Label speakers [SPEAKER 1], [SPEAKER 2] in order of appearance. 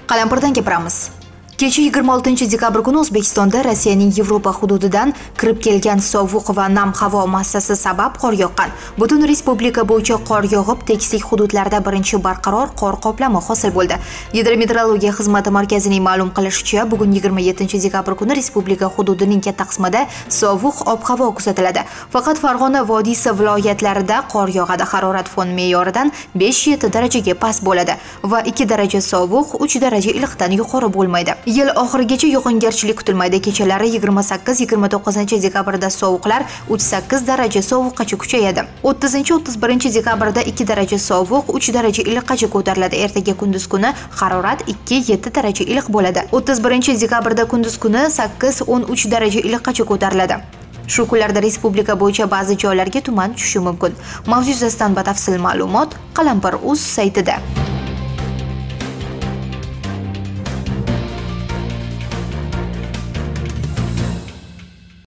[SPEAKER 1] Qalampirdan gapiramiz. Kecha 26 dekabr kuni O'zbekistonda Rossiyaning Yevropa hududidan kirib kelgan sovuq va nam havo massasi sabab qor yoqqan. Butun respublika bo'yicha qor yog'ib, tekislik hududlarda birinchi barqaror qor qoplami hosil bo'ldi. Gidrometeorologiya xizmati markazining ma'lum qilishicha, bugun 27 dekabr kuni respublika hududining katta qismida sovuq ob-havo kuzatiladi. Faqat Farg'ona vodiysi viloyatlarida qor yog'adi. Harorat fon me'yoridan 5-7 darajaga past bo'ladi va 2 daraja sovuq, 3 daraja iliqdan yuqori bo'lmaydi. Yil oxirigacha yog'ingarchilik kutilmaydi. Kechalari 28-29 dekabrda sovuqlar 3-8 daraja sovuqqacha kuchayadi. 30-31 dekabrda 2 daraja sovuq, 3 daraja iliqqacha ko'tariladi. Ertaga kunduz kuni harorat 2-7 daraja iliq bo'ladi. 31 dekabrda kunduz kuni 8-13 daraja iliqqacha ko'tariladi. Shu kunlarda respublika bo'yicha ba'zi joylarga tuman tushishi mumkin. Mavzu yuzasidan batafsil ma'lumot Qalampir.uz saytida.